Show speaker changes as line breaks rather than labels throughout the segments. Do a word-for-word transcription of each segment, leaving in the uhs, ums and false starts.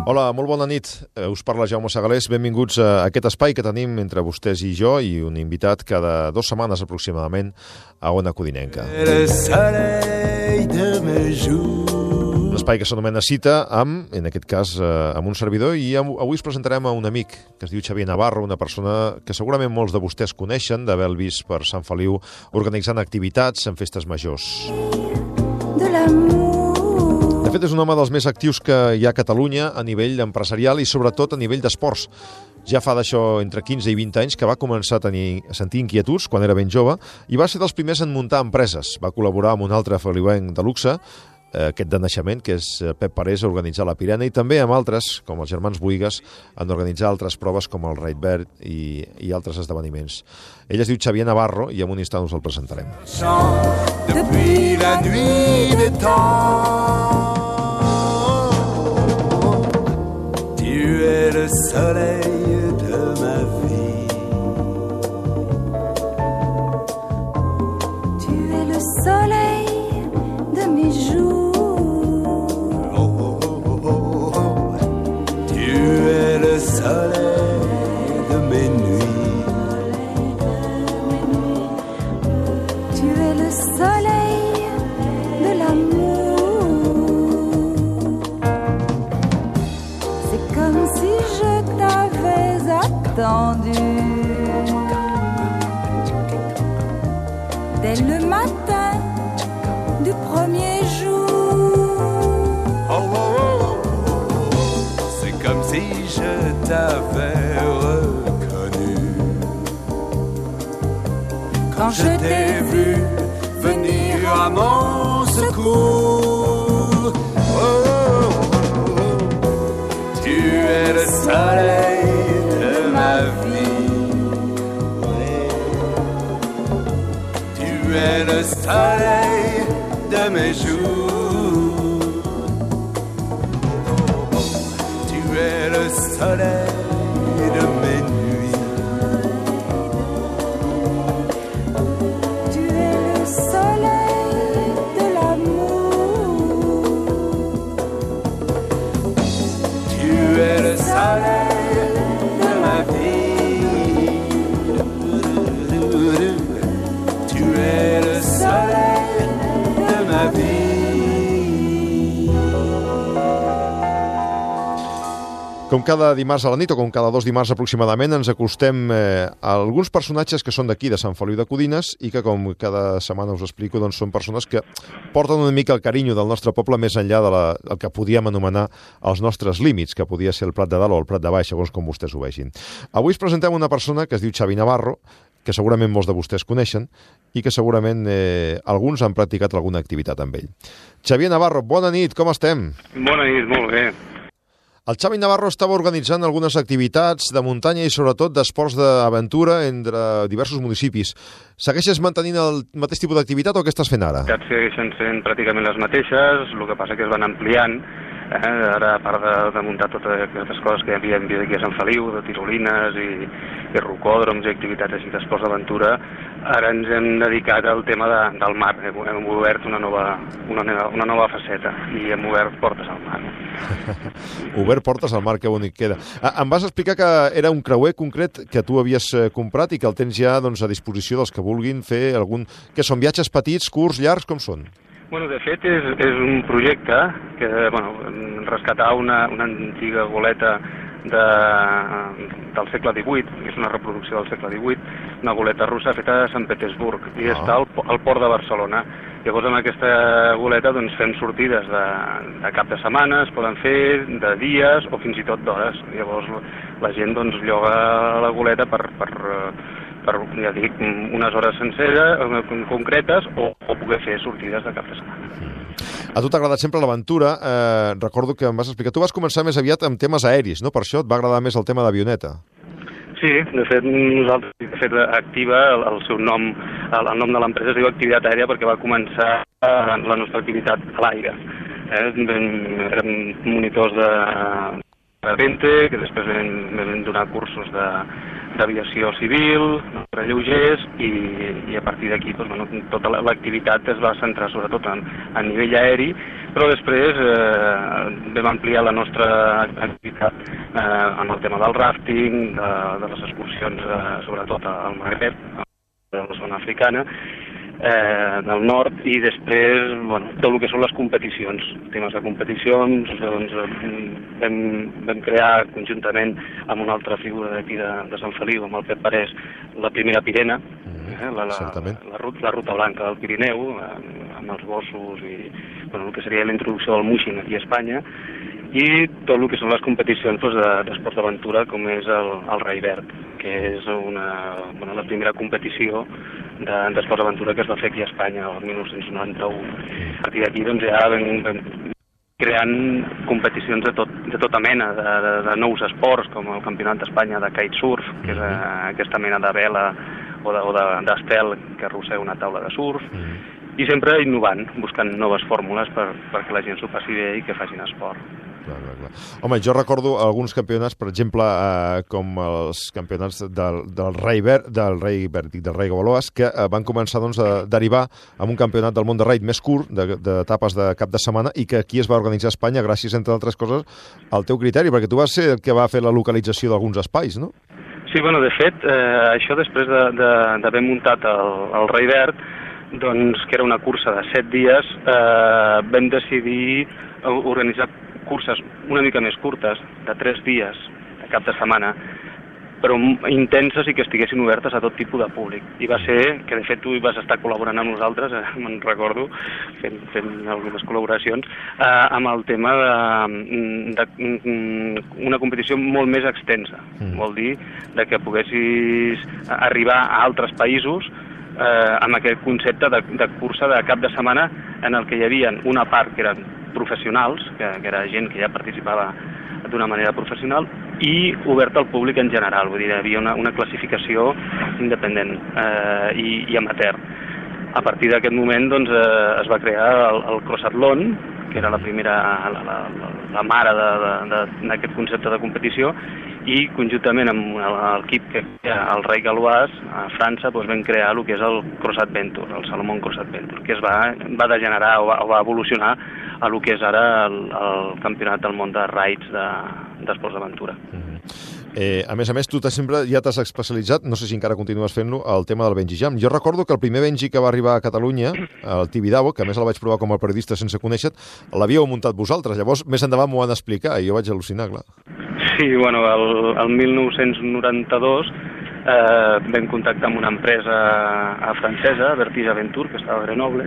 Hola, molt bona nit. Us parla Jaume Segalés. Benvinguts a aquest espai que tenim entre vostès i jo i un invitat cada dues setmanes aproximadament a Ona Codinenca. Un espai que s'anomena Cita amb, en aquest cas, amb un servidor, i avui us presentarem a un amic que es diu Xavier Navarro, una persona que segurament molts de vostès coneixen, d'haver-lo vist per Sant Feliu organitzant activitats en festes majors. De l'amor. De fet, és un home dels més actius que hi ha a Catalunya a nivell empresarial i sobretot a nivell d'esports. Ja fa d'això entre quinze i vint anys que va començar a, tenir, a sentir inquietuds quan era ben jove i va ser dels primers en muntar empreses. Va col·laborar amb un altre feliuenc de luxe, eh, aquest de naixement, que és Pep Parés, a organitzar la Pirena, i també amb altres, com els germans Buigas, en organitzar altres proves com el Raidbird i, i altres esdeveniments. Ell es diu Xavier Navarro i en un instant us el presentarem. Depuis la nuit des temps, tu es le soleil de ma vie. Tu es le soleil de mes jours. Oh, oh, oh, oh, oh. Tu es le soleil de mes nuits. Tu es le soleil de l'amour. C'est comme si je t'avais attendu dès le matin du premier jour. Oh, oh, oh, oh. C'est comme si je t'avais reconnu quand je t'ai vu venir à mon secours. Oh, oh, oh, oh. Tu es le soleil de ma vie. Tu es le soleil de mes jours. Tu es le soleil de mes nuits. Tu es le soleil de l'amour. Tu es le soleil de ma vie. Tu es le soleil de ma vie. Com cada dimarts a la nit, o com cada dos dimarts aproximadament, ens acostem eh, a alguns personatges que són d'aquí, de Sant Feliu de Codines, i que, com cada setmana us explico, doncs són persones que porten una mica el carinyo del nostre poble més enllà del de que podíem anomenar els nostres límits, que podia ser el Prat de Dalt o el Prat de Baix, segons com vostès ho vegin. Avui us presentem una persona que es diu Xavi Navarro, que segurament molts de vostès coneixen i que segurament eh, alguns han practicat alguna activitat amb ell. Xavier Navarro, bona nit, com estem?
Bona nit, molt bé.
El Xavi Navarro estava organitzant algunes activitats de muntanya i sobretot d'esports d'aventura entre diversos municipis. Segueixes mantenint el mateix tipus d'activitat o què estàs fent ara?
Les segueixen sent pràcticament les mateixes, el que passa que es van ampliant. Eh? Ara, a part de, de muntar totes aquestes coses que ja havíem vist aquí a Sant Feliu, de tirolines i, i rocòdroms i activitats així d'esports d'aventura, ara ens hem dedicat al tema de, del mar. Hem obert una nova, una, una nova faceta i hem obert portes al mar.
Obert portes al mar, que bonic queda. Em vas explicar que era un creuer concret que tu havies comprat i que el tens ja doncs, a disposició dels que vulguin fer algun... Que són viatges petits, curts, llargs, com són?
Bueno, de fet, és, és un projecte que, bueno, rescatar una, una antiga goleta de, del segle divuit, és una reproducció del segle divuit, una goleta russa feta a Sant Petersburg, i ah. està al, al port de Barcelona. Llavors, amb aquesta goleta doncs, fem sortides de, de cap de setmana, es poden fer de dies o fins i tot d'hores. Llavors, la gent doncs, lloga la goleta per... per per, ja dic, unes hores senceres, concretes, o, o poder fer sortides de cap de setmana.
A tu t'ha agradat sempre l'aventura. Eh, recordo que em vas explicar... Tu vas començar més aviat amb temes aeris, no? Per això et va agradar més el tema d'avioneta.
Sí, de fet, nosaltres, de fet, Activa, el, el seu nom, el, el nom de l'empresa es diu Activitat Aèria perquè va començar la nostra activitat a l'aire. Eh? Érem monitors de, de Vente, que després vam, vam donar cursos de d'aviació civil, per lleugers, i, i a partir d'aquí doncs, bueno, tota l'activitat es va centrar sobretot en, en nivell aeri, Però després eh, vam ampliar la nostra activitat eh, en el tema del rafting, de, de les excursions, eh, sobretot al Magreb, a la zona africana, eh, del nord, i després, bueno, tot el que són les competicions, temes de competicions, doncs vam, vam crear conjuntament amb una altra figura d'aquí de, de Sant Feliu, amb el Pep Parés, la primera Pirena, eh, la, la, la, la, ruta, la ruta blanca del Pirineu, eh, amb els gossos i bueno, el que seria la introducció del muixing aquí a Espanya, i tot el que són les competicions doncs, d'esports d'aventura, com és el, el Rai Verd, que és una, bueno, la primera competició d'esports d'aventura que es va fer aquí a Espanya el mil nou-cents noranta-u. A partir d'aquí doncs, ja vam, vam creant competicions de, tot, de tota mena, de, de, de nous esports, com el Campionat d'Espanya de kitesurf, que és eh, aquesta mena de vela o d'estel de, que arrossega una taula de surf, i sempre innovant, buscant noves fórmules per, perquè la gent s'ho passi bé i que facin esport.
Clar, clar, clar. Home, jo recordo alguns campionats, per exemple, eh, com els campionats del, del Rai Verd, del Rai Verd, del Rai Gavaloas, que eh, van començar doncs, a derivar amb un campionat del món de raid més curt, d'etapes de, de cap de setmana, i que aquí es va organitzar a Espanya gràcies, entre altres coses, al teu criteri, perquè tu vas ser el que va fer la localització d'alguns espais, no?
Sí, bueno, de fet, eh, això després d'haver muntat el, el Rai Verd, doncs, que era una cursa de set dies, eh, vam decidir organitzar curses una mica més curtes, de tres dies, de cap de setmana, però intenses i que estiguessin obertes a tot tipus de públic. I va ser, que de fet tu hi vas estar col·laborant amb nosaltres, eh, me'n recordo, fent, fent algunes col·laboracions, eh, amb el tema de, de una competició molt més extensa. Mm. Vol dir de que poguessis arribar a altres països eh, amb aquest concepte de, de cursa de cap de setmana en el que hi havia una part que eren professionals, que, que era gent que ja participava d'una manera professional, i obert al públic en general, vull dir, hi havia una, una classificació independent eh, i, i amateur. A partir d'aquest moment doncs, eh, es va crear el, el Crossatlon, que era la primera, la, la, la, la mare d'aquest concepte de competició, i conjuntament amb l'equip que era el Rai Galois, a França, doncs vam crear el que és el Cross Adventure, el Salomon Cross Adventure, que es va, va degenerar o va, o va evolucionar a el que és ara el, el campionat del món de raids d'esports de, d'aventura.
Mm-hmm. Eh, a més a més, tu sempre ja t'has especialitzat, no sé si encara continues fent-lo, al tema del bungee jump. Jo recordo que el primer bungee que va arribar a Catalunya, el Tibidabo, que a més el vaig provar com a periodista sense conèixer, l'havíeu muntat vosaltres. Llavors, més endavant m'ho han d'explicar i jo vaig al·lucinar, clar.
Sí, bueno, el, el mil nou-cents noranta-dos eh, vam contactar amb una empresa francesa, Vertige Aventure, que estava a Grenoble,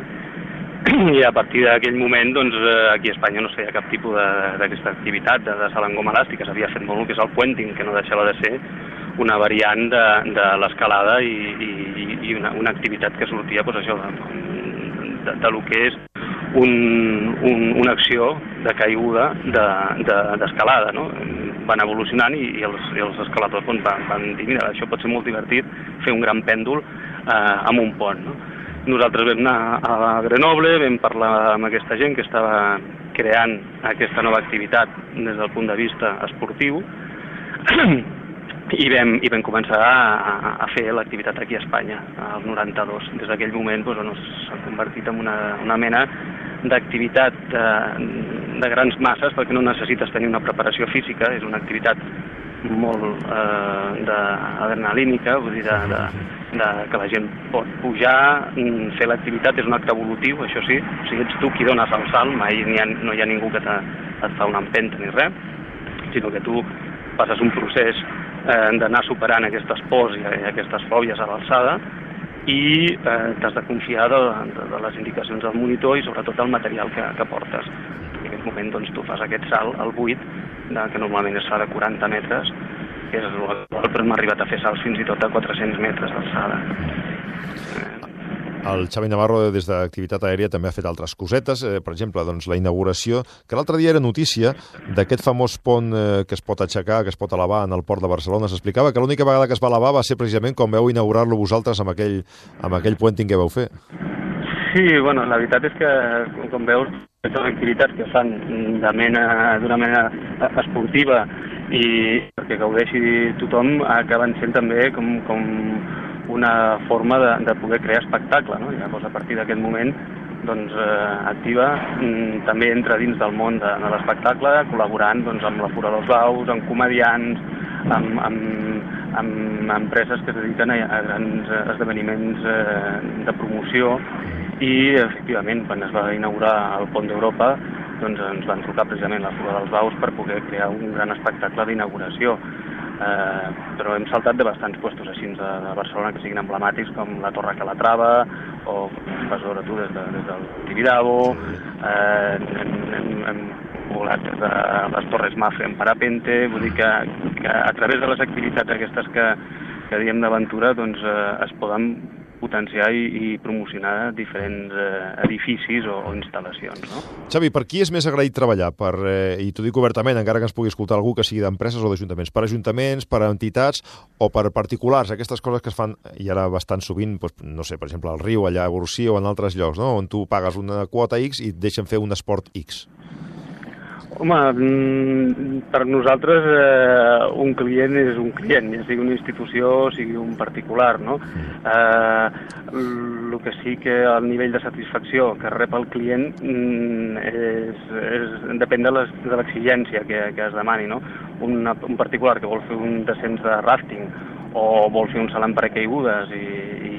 i a partir d'aquell moment doncs, aquí a Espanya no es feia cap tipus d'aquesta activitat de, de salt en goma elàstica. S'havia fet molt el que és el puenting, que no deixava de ser una variant de, de l'escalada i, i, i una, una activitat que sortia doncs, això, de, de, de lo que és un, un, una acció de caiguda d'escalada. De, de, no? Van evolucionant i, i, els, i els escaladors doncs, van, van dir, mira, això pot ser molt divertit, fer un gran pèndol eh, amb un pont. No? Nosaltres vam anar a Grenoble, vam parlar amb aquesta gent que estava creant aquesta nova activitat des del punt de vista esportiu i vam, i vam començar a, a fer l'activitat aquí a Espanya, al noranta-dos. Des d'aquell moment doncs, bueno, s'ha convertit en una, una mena d'activitat de, de grans masses, perquè no necessites tenir una preparació física, és una activitat molt eh, d'adrenalínica, vull dir, de, de, de, que la gent pot pujar, fer l'activitat, és un acte evolutiu, això sí, o sigui, ets tu qui dones el salt, mai hi ha, no hi ha ningú que te, et fa una empenta ni res, sinó que tu passes un procés eh, d'anar superant aquestes pors i, i aquestes fòbies a l'alçada i eh, t'has de confiar de, de, de les indicacions del monitor i sobretot del material que, que portes. En aquest moment doncs, tu fas aquest salt al buit, de, que normalment es fa de quaranta metres, que és el però hem arribat a fer salts fins i tot a quatre-cents metres d'alçada.
El Xavi Navarro, des d'Activitat Aèria, també ha fet altres cosetes. Eh, per exemple, doncs, la inauguració, que l'altre dia era notícia, d'aquest famós pont eh, que es pot aixecar, que es pot elevar en el port de Barcelona. S'explicava que l'única vegada que es va elevar va ser precisament quan veu inaugurar-lo vosaltres amb aquell, amb aquell puenting que vau fer.
Sí, bueno, la veritat és que, com veus, aquestes activitats que fan de mena, d'una mena esportiva i perquè gaudeixi tothom, acaben sent també com, com una forma de, de poder crear espectacle, no? Llavors, a partir d'aquest moment, doncs, eh, activa, mm, també entra dins del món de, de l'espectacle, col·laborant doncs, amb la Fura dels Baus, amb comediants, amb, amb, amb empreses que es dediquen a, a grans esdeveniments eh, de promoció, i efectivament quan es va inaugurar el Pont d'Europa doncs ens van trucar precisament la Fura dels Baus per poder crear un gran espectacle d'inauguració. Eh, però hem saltat de bastants puestos així de, de Barcelona que siguin emblemàtics com la Torre Calatrava o, vas veure tu, des, de, des del Tibidabo, eh, hem, hem, hem volat des de les Torres Mafre en parapente, vull dir que, que a través de les activitats aquestes que, que diem d'aventura doncs eh, es poden potenciar i, i promocionar diferents eh, edificis o, o instal·lacions. No?
Xavi, per qui és més agraït treballar? Per, eh, I t'ho dic obertament, encara que ens pugui escoltar algú que sigui d'empreses o d'ajuntaments. Per ajuntaments, per entitats o per particulars? Aquestes coses que es fan, i ara bastant sovint, doncs, no sé, per exemple, al Riu, allà a Borsí o en altres llocs, no? On tu pagues una quota X i et deixen fer un esport X.
Home, per nosaltres eh, un client és un client, ja sigui una institució o sigui un particular, no? Eh, el que sí que el nivell de satisfacció que rep el client és, és, depèn de l'exigència que, que es demani, no? Una, un particular que vol fer un descens de rafting o vol fer un salt en paracaigudes i, i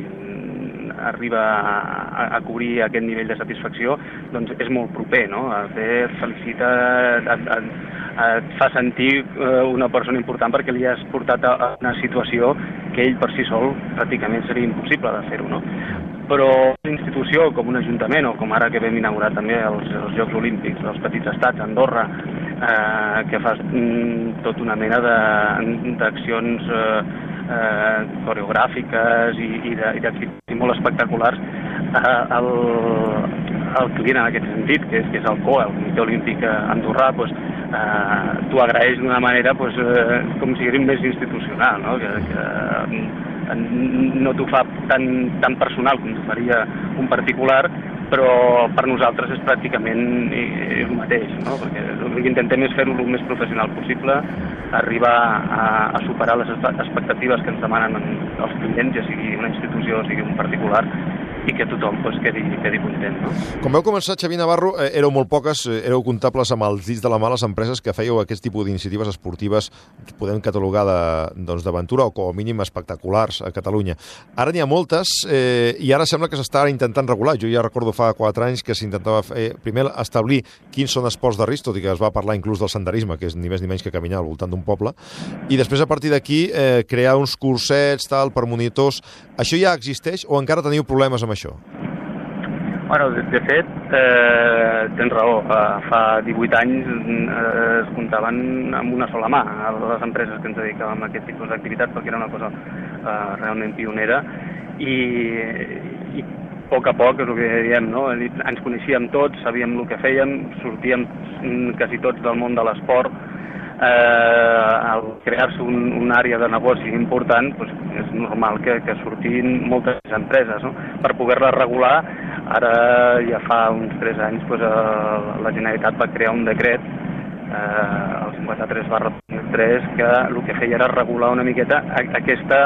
arriba a, a cobrir aquest nivell de satisfacció, doncs és molt proper, no? Et felicita, et, et, et fa sentir una persona important perquè li has portat a una situació que ell per si sol pràcticament seria impossible de fer-ho, no? Però una institució com un ajuntament o com ara que vam inaugurar també els, els Jocs Olímpics dels Petits Estats a Andorra, eh, que fa mm, tota una mena d'accions eh, eh, coreogràfiques i, i d'activitats molt espectaculars, eh, el, el client en aquest sentit, que és, que és el C O A, el Comitè Olímpic Andorrà, pues, eh, t'ho agraeix d'una manera pues, eh, com si fos més institucional, no? que, que no t'ho fa tan, tan personal com t'ho faria un particular, però per nosaltres és pràcticament el mateix, no? Perquè el que intentem és fer-ho el més professional possible, arribar a, a superar les expectatives que ens demanen els clients, ja sigui una institució o sigui un particular, i que tothom pues, quedi, quedi content. No?
Com vau començar, Xavi Navarro, eh, éreu molt poques, eh, éreu comptables amb els dits de la mà les empreses que fèieu aquest tipus d'iniciatives esportives que podem catalogar d'aventura doncs, o com a mínim espectaculars a Catalunya. Ara n'hi ha moltes eh, i ara sembla que s'està intentant regular. Jo ja recordo fa quatre anys que s'intentava eh, primer establir quins són esports de risc, tot i que es va parlar inclús del senderisme, que és ni més ni menys que caminar al voltant d'un poble, i després a partir d'aquí eh, crear uns cursets tal, per monitors. Això ja existeix o encara teniu problemes amb això?
Bueno, de, de fet, eh, tens raó. Fa divuit anys eh, es comptaven amb una sola mà les empreses que ens dedicàvem a aquest tipus d'activitats perquè era una cosa eh, realment pionera i, i a poc a poc és el que diem, no? Ens coneixíem tots, sabíem el que fèiem, sortíem quasi tots del món de l'esport. Eh, al crear-se un, una àrea de negoci important doncs és normal que, que sortin moltes empreses, no? Per poder-la regular, ara ja fa uns tres anys doncs, eh, la Generalitat va crear un decret, eh, el cinquanta-tres barra dos mil tres, que el que feia era regular una miqueta aquesta,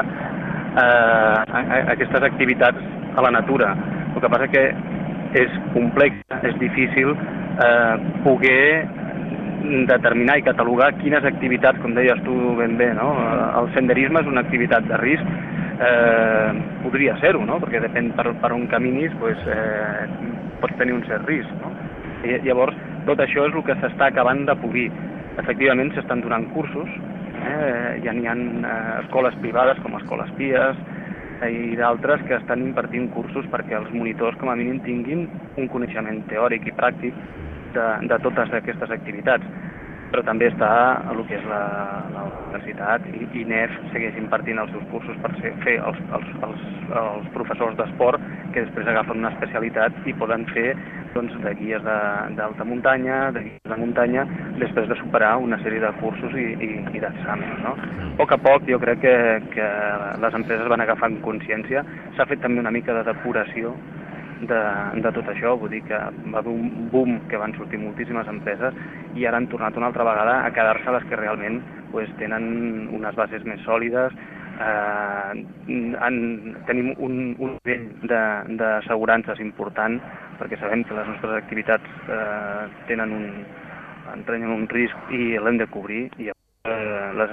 eh, aquestes activitats a la natura. El que passa que és complex, és difícil eh, poder determinar i catalogar quines activitats, com deies tu ben bé, no? El senderisme és una activitat de risc, eh, podria ser-ho, no? Perquè depèn per, per on caminis, pues, eh, pots tenir un cert risc, no? I llavors, tot això és el que s'està acabant de polir. Efectivament, s'estan donant cursos, eh? Ja n'hi ha eh, escoles privades com Escoles Pies eh, i d'altres que estan impartint cursos perquè els monitors, com a mínim, tinguin un coneixement teòric i pràctic De, de totes aquestes activitats, però també està el que és la, la universitat i, i N E F segueix impartint els seus cursos per ser, fer els, els, els, els professors d'esport que després agafen una especialitat i poden fer doncs, de guies d'alta muntanya, de guies de muntanya, després de superar una sèrie de cursos i, i, i d'exàmens. No? A poc a poc jo crec que, que les empreses van agafant consciència, s'ha fet també una mica de depuració De, de tot això, vull dir que va haver un boom que van sortir moltíssimes empreses i ara han tornat una altra vegada a quedar-se les que realment pues, tenen unes bases més sòlides, eh, en, tenim un, un nivell d'assegurances important, perquè sabem que les nostres activitats eh, tenen un, entrenyen un risc i l'hem de cobrir, i eh, les,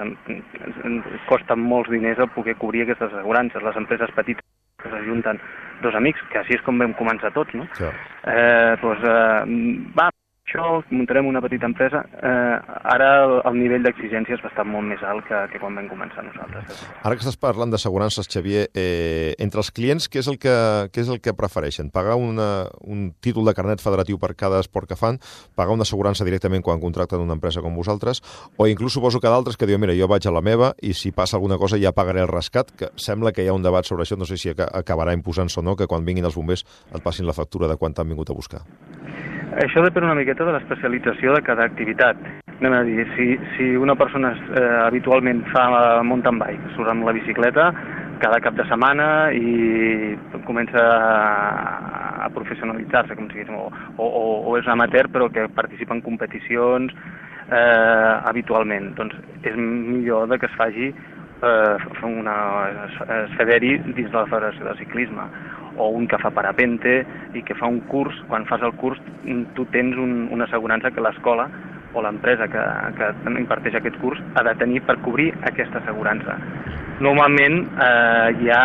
costen molts diners el poder cobrir aquestes assegurances. Les empreses petites que s'ajunten dos amics, que així és com vam començar tots, no?
Sí.
Eh, doncs, eh, va, això, muntarem una petita empresa. Eh, ara el, el nivell d'exigències va estar molt més alt que, que quan vam començar nosaltres.
Ara que estàs parlant d'assegurances, Xavier, eh, entre els clients, què és el que, què és el que prefereixen? Pagar una, un títol de carnet federatiu per cada esport que fan, pagar una assegurança directament quan contracten una empresa com vosaltres, o inclús suposo que d'altres que diuen, mira, jo vaig a la meva i si passa alguna cosa ja pagaré el rescat, que sembla que hi ha un debat sobre això, no sé si acabarà imposant-se o no, que quan vinguin els bombers et passin la factura de quan t'han vingut a buscar.
Això depèn una miqueta de l'especialització de cada activitat. Anem a dir, si, si una persona eh, habitualment fa mountain bike, surt amb la bicicleta cada cap de setmana i comença a, a professionalitzar-se, com si diguéssim, o, o, o és amateur però que participa en competicions eh, habitualment, doncs és millor de que es faci eh, una, es federi dins de la Federació de Ciclisme, o un que fa parapente i que fa un curs. Quan fas el curs tu tens un, una assegurança que l'escola o l'empresa que, que imparteix aquest curs ha de tenir per cobrir aquesta assegurança. Normalment eh, ja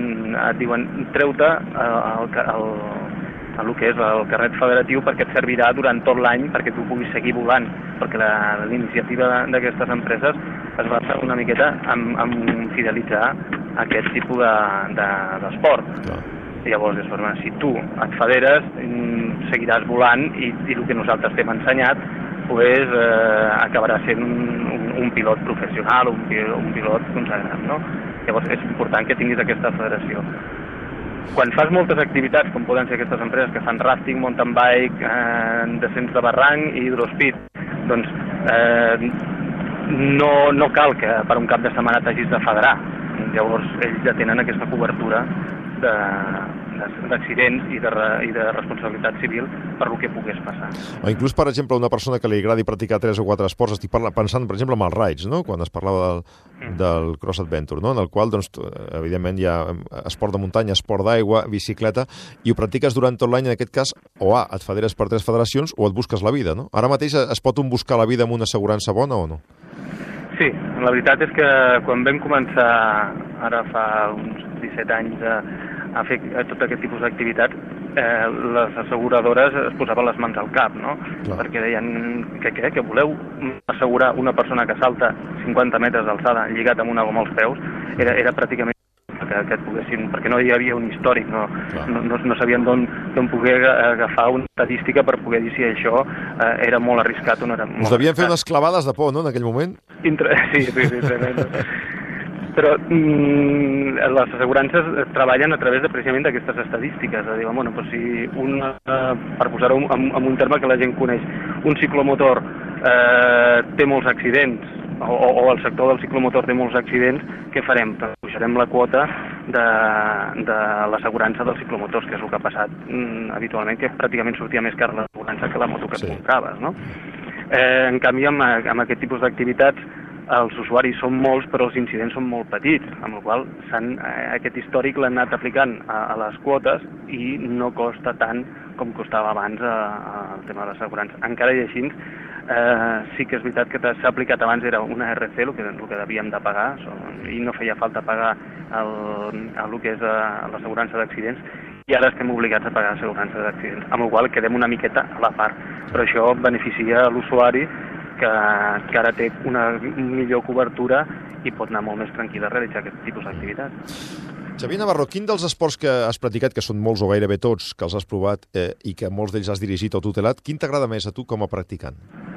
et diuen treu-te el, el, el, el que és el carnet federatiu perquè et servirà durant tot l'any perquè tu puguis seguir volant, perquè la, la iniciativa d'aquestes empreses es basa una miqueta en, en fidelitzar aquest tipus d'esport. De, de, Llavors, si tu et federes, seguiràs volant i, i el que nosaltres t'hem ensenyat pues, eh, acabarà sent un, un, un pilot professional, un, un pilot consagrat, no? Llavors, és important que tinguis aquesta federació. Quan fas moltes activitats, com poden ser aquestes empreses que fan rafting, mountain bike, eh, descens de barranc i hidrospeed, doncs eh, no, no cal que per un cap de setmana t'hagis de federar. Llavors, ells ja tenen aquesta cobertura d'accidents i, de, i de responsabilitat civil per el que pogués passar.
O inclús, per exemple, una persona que li agradi practicar tres o quatre esports, estic pensant, per exemple, en els rides, no? Quan es parlava del, mm. del cross adventure, no? En el qual, doncs, evidentment, hi ha esport de muntanya, esport d'aigua, bicicleta, i ho practiques durant tot l'any, en aquest cas, o A, et federes per tres federacions, o et busques la vida, no? Ara mateix es pot un buscar la vida amb una assegurança bona o no?
Sí, la veritat és que quan vam començar, ara fa uns disset anys, a, a fer tot aquest tipus d'activitats, eh, les asseguradores es posaven les mans al cap, no? Clar. Perquè deien que què, que voleu assegurar una persona que salta cinquanta metres d'alçada lligat amb una goma als peus, era, era pràcticament que, que et poguessin, perquè no hi havia un històric, no, no, no, no sabien d'on poder agafar una estadística per poder dir si això eh, era molt arriscat o no era molt
Us devien
arriscat.
fer unes clavades de por, no?, en aquell moment?
Intre... Sí, sí, sí, tremendo. Però mm, les assegurances treballen a través de, precisament d'aquestes estadístiques, de dir, bueno, doncs si un, eh, per posar-ho en, en un terme que la gent coneix, un ciclomotor eh, té molts accidents, o, o el sector del ciclomotor té molts accidents, què farem? Doncs pujarem la quota de, de l'assegurança dels ciclomotors, que és el que ha passat mm, habitualment, que pràcticament sortia més car l'assegurança que la moto que et compraves, no? Eh, en canvi, amb, amb aquest tipus d'activitats, els usuaris són molts, però els incidents són molt petits, amb la qual cosa eh, aquest històric l'han anat aplicant a, a les quotes i no costa tant com costava abans a, a, el tema de l'assegurança. Encara i així, eh, sí que és veritat que s'ha aplicat abans, era una R C, el que, el que devíem de pagar, i no feia falta pagar el, el que és l'assegurança d'accidents, i ara estem obligats a pagar l'assegurança d'accidents, amb la qual cosa quedem una miqueta a la part. Però això beneficia l'usuari, que, que ara té una millor cobertura i pot anar molt més tranquil a realitzar aquest tipus d'activitats.
Xavier Navarro, quin dels esports que has practicat, que són molts o gairebé tots, que els has provat eh, i que molts d'ells has dirigit o tutelat, quin t'agrada més a tu com a practicant?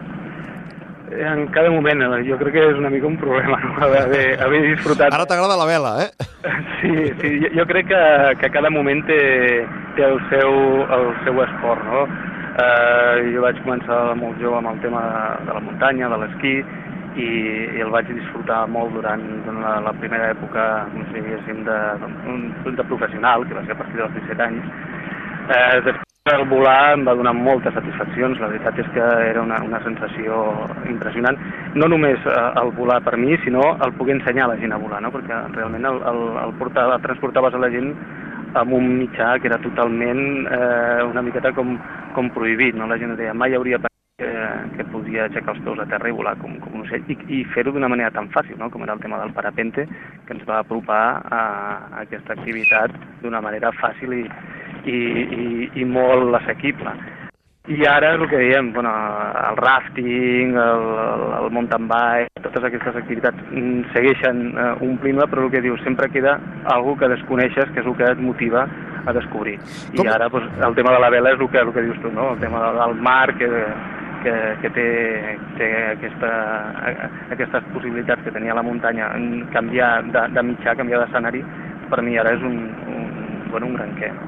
En cada moment, jo crec que és una mica un problema, no? haver, haver disfrutat...
Ara t'agrada la vela, eh?
Sí, sí, jo crec que, que cada moment té, té el, seu, el seu esport, no? Eh, jo vaig començar molt jove amb el tema de la muntanya, de l'esquí, i, i el vaig disfrutar molt durant, durant la, la primera època, com si diguéssim, de, de, de professional, que va ser a partir dels disset anys. Eh, després el volar em va donar moltes satisfaccions, la veritat és que era una, una sensació impressionant, no només eh, el volar per mi, sinó el poder ensenyar a la gent a volar, no? Perquè realment el, el, el, portar, el transportaves a la gent amb un mitjà que era totalment eh, una miqueta com, com prohibit, no? La gent deia, mai hauria pensat que, que podia aixecar els peus a terra i volar com, com un ocell, i, i fer-ho d'una manera tan fàcil, no? Com era el tema del parapente, que ens va apropar a, a aquesta activitat d'una manera fàcil i I, i, i molt assequible. I ara el que diem, bueno, el rafting, el, el mountain bike, totes aquestes activitats segueixen uh, omplint-la, però el que dius, sempre queda algú que desconeixes, que és el que et motiva a descobrir. Com? I ara pues, el tema de la vela és el que, el que dius tu, no? El tema del mar, que, que, que té, té aquesta, aquestes possibilitats que tenia la muntanya, canviar de, de mitjà, canviar d'escenari, per mi ara és un, un, bueno, un gran què, no?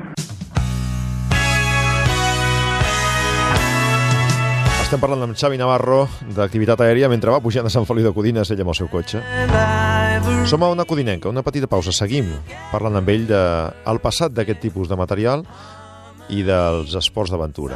Estem parlant amb Xavi Navarro d'activitat aèria mentre va pujant a Sant Feliu de Codines, ell amb el seu cotxe. Som a una codinenca, una petita pausa. Seguim parlant amb ell del passat d'aquest tipus de material i dels esports d'aventura.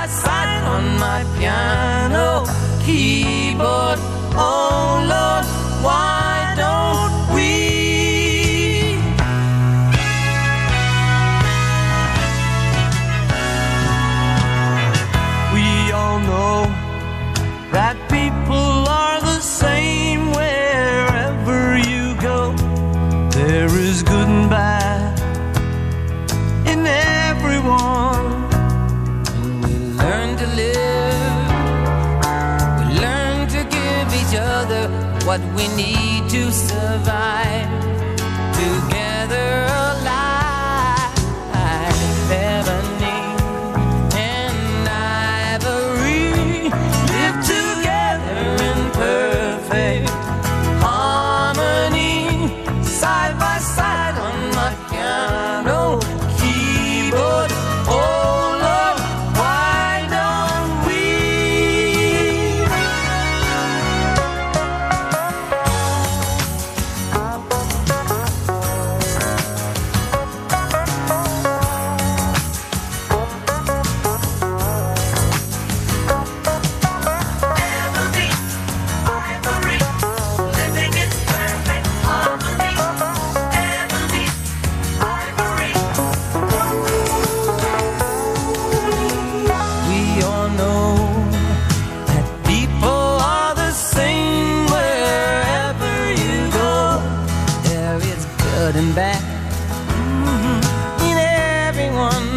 That people are the same wherever you go. There is good and bad in everyone. And we learn to live, we learn to give each other what we need to survive. Together alive, ebony and ivory, live together in perfect harmony, side by side on my piano keyboard. Oh Lord, why don't we? We all know that people are the same wherever you go. There is good and bad mhm, in everyone.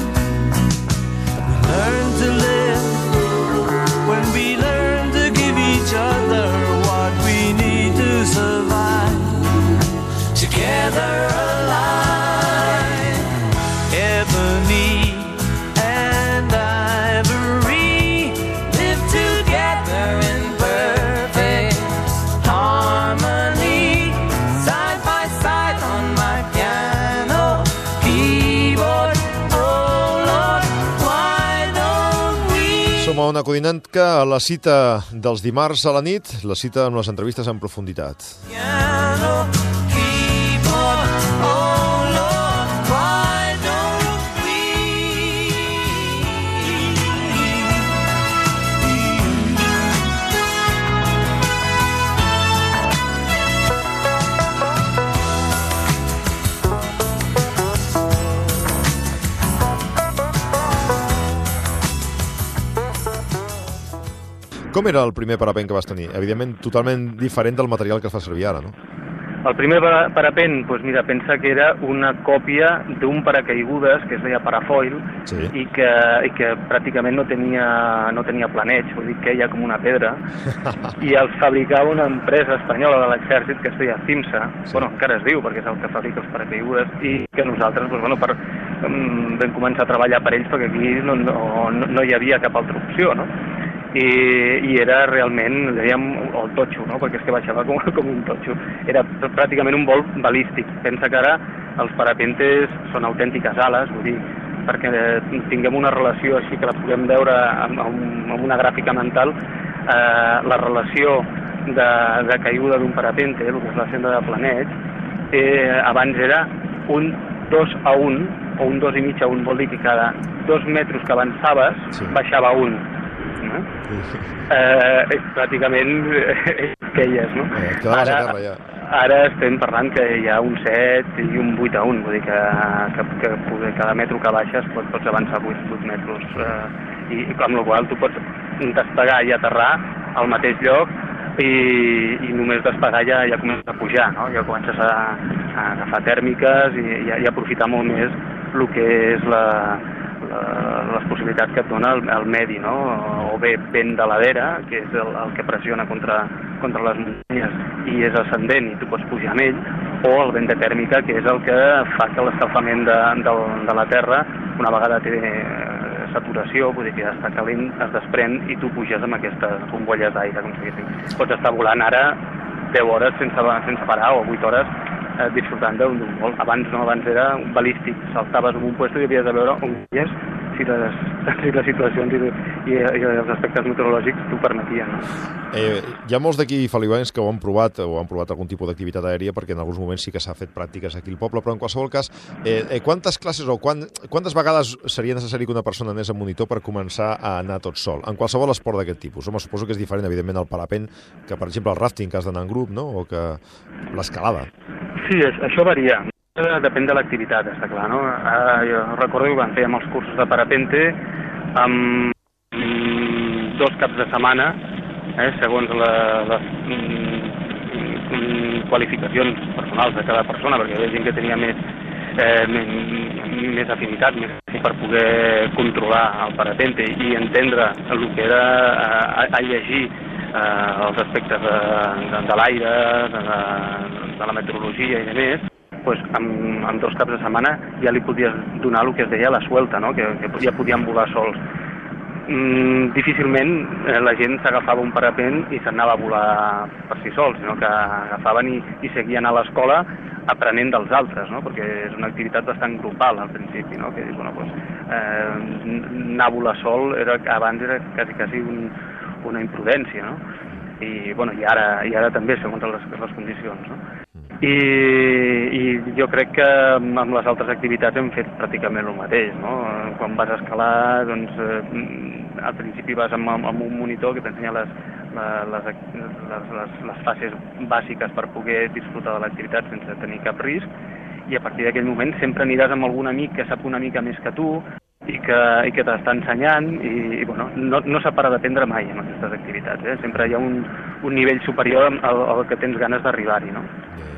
We learn to live when we learn to give each other what we need to survive. Together alive, ebony and ivory, live together in perfect harmony, side by side on my piano keyboard. Oh Lord, why don't we?
Som a una codinenca a la cita dels dimarts a la nit, la cita amb les entrevistes en profunditat.
Piano keyboard. Oh Lord, why don't we?
Com era el primer parapent que vas tenir? Evidentment, totalment diferent del material que es fa servir ara, no?
El primer para- parapent, doncs mira, pensa que era una còpia d'un paracaigudes que es deia parafoil
Sí.
i, que, i que pràcticament no tenia, no tenia planeig, vull dir que queia com una pedra, i els fabricava una empresa espanyola de l'exèrcit que es deia CIMSA,
Sí.
bueno, encara es diu perquè és el que fabrica els paracaigudes, i que nosaltres, doncs, bueno, per, mm, vam començar a treballar per ells perquè aquí no, no, no, no hi havia cap altra opció, no? I, i era realment, dèiem, el totxo, no? Perquè és que baixava com, com un totxo. Era pràcticament un vol balístic. Pensa que ara els parapentes són autèntiques ales, vull dir, perquè tinguem una relació així que la puguem veure amb, amb, amb una gràfica mental, eh, la relació de, de caiguda d'un parapente, el que és la senda de planeig, eh, abans era un dos a un o un dos i mig a un, vol dir que cada dos metres que avançaves sí. baixava un. No? Sí. Eh, pràcticament eh, queies, no?
Eh, ara, terra, ja.
ara estem parlant que hi ha un set i un vuit a un, vull dir que, que, que, que cada metro que baixes pots, pots avançar vuit, vuit metres. Eh, i, i amb la qual tu pots despegar i aterrar al mateix lloc i, i només despegar ja, ja comences a pujar, no? Ja comences a, a agafar tèrmiques i, i, i aprofitar molt més el que és la, la, les possibilitats que et dona el, el medi, no? O bé vent de ladera, que és el, el que pressiona contra, contra les muntanyes i és ascendent i tu pots pujar amb ell, o el vent de tèrmica, que és el que fa que l'escalfament de, de, de la terra, una vegada té saturació, vull dir que ja està calent, es desprèn i tu puges amb aquestes bombolles d'aire, com si diguéssim. Pots estar volant ara deu hores sense, sense parar o vuit hores eh, disfrutant d'un vol. Abans no, abans era un balístic, saltaves en un puesto i havies de veure on hi és, si les, si les situacions i, i, i els aspectes meteorològics t'ho permetien. No?
Eh, hi ha molts d'aquí faliuencs que ho han provat o han provat algun tipus d'activitat aèria perquè en alguns moments sí que s'ha fet pràctiques aquí al poble, però en qualsevol cas, eh, eh, quantes classes o quan, quantes vegades seria necessari que una persona anés a monitor per començar a anar tot sol? En qualsevol esport d'aquest tipus. Home, suposo que és diferent, evidentment, al parapent, que per exemple el rafting, que has d'anar en grup, no? O que l'escalada.
Sí, això varia. Depèn de l'activitat, està clar, no? Ara, jo recordo que quan fèiem els cursos de parapente amb dos caps de setmana, eh, segons la, les mm, qualificacions personals de cada persona, perquè hi havia gent que tenia més, eh, més, més afinitat més per poder controlar el parapente i entendre el que era a, a llegir eh, els aspectes de, de, de l'aire, de, de, de la meteorologia i de més, pues, amb, amb dos caps de setmana ja li podies donar el que es deia la suelta, no? que, que ja podien volar sols. Mm, difícilment eh, la gent s'agafava un parapent i s'anava a volar per si sols, sinó que agafaven i, i seguien a l'escola aprenent dels altres, no? Perquè és una activitat bastant grupal al principi, no? Que és, bueno, pues, eh, anar a volar sol era, abans era quasi, quasi un, una imprudència, no? I, bueno, i, ara, i ara també, segons les, les condicions, no? I, i jo crec que amb les altres activitats hem fet pràcticament el mateix, no? Quan vas a escalar, doncs, eh, al principi vas amb, amb un monitor que t'ensenya les, les, les, les, les fases bàsiques per poder disfrutar de l'activitat sense tenir cap risc, i a partir d'aquell moment sempre aniràs amb algun amic que sap una mica més que tu i que, i que t'està ensenyant i, i bueno, no, no s'ha parat d'aprendre mai en aquestes activitats, eh? Sempre hi ha un, un nivell superior al, al que tens ganes d'arribar-hi, no?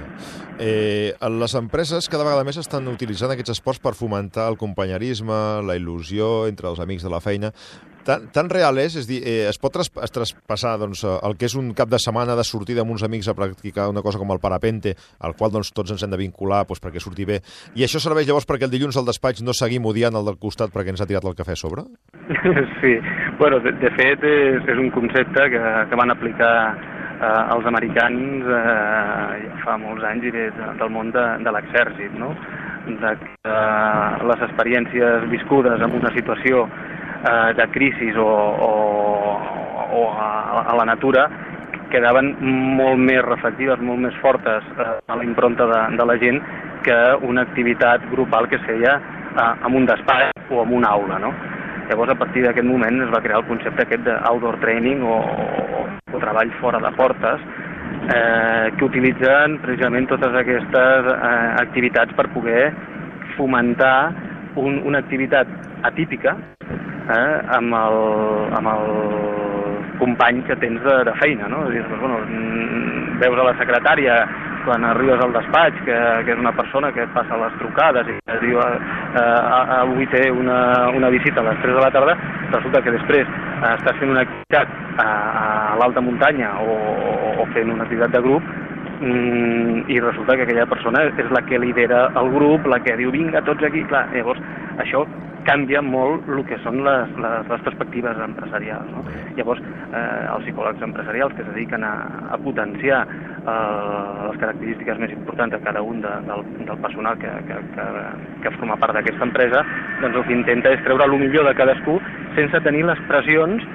Eh, les empreses cada vegada més estan utilitzant aquests esports per fomentar el companyerisme, la il·lusió entre els amics de la feina. Tan, tan real és? És dir, eh, es pot tras, es traspassar doncs, el que és un cap de setmana de sortida amb uns amics a practicar una cosa com el parapente, al qual doncs, tots ens hem de vincular doncs, perquè surti bé, i això serveix llavors perquè el dilluns al despatx no seguim odiant el del costat perquè ens ha tirat el cafè a sobre?
Sí, bueno, de, de fet és, és un concepte que, que van aplicar eh, els americans eh, ja fa molts anys i des del món de, de l'exèrcit, no? De que eh, les experiències viscudes en una situació eh, de crisi o, o, o a, a la natura quedaven molt més reflectives, molt més fortes eh, a la impronta de, de la gent que una activitat grupal que es feia eh, en un despatx o en una aula, no? Llavors, a partir d'aquest moment es va crear el concepte aquest d'outdoor training o, o, o treball fora de portes, eh, que utilitzen precisament totes aquestes eh, activitats per poder fomentar un, una activitat atípica eh, amb, el, amb el company que tens de, de feina, no? És dir, doncs, bueno, veus a la secretària quan arribes al despatx, que, que és una persona que passa les trucades i que diu eh, avui té una, una visita a les tres de la tarda, resulta que després eh, estàs fent una activitat a, a l'alta muntanya o, o, o fent una activitat de grup mm, i resulta que aquella persona és la que lidera el grup, la que diu vinga tots aquí, clar, llavors això canvia molt el que són les, les, les perspectives empresarials, no? Llavors, eh, els psicòlegs empresarials que es dediquen a, a potenciar eh, les característiques més importants de cada un de, del, del personal que, que, que, que forma part d'aquesta empresa, doncs el que intenta és treure el millor de cadascú sense tenir les pressions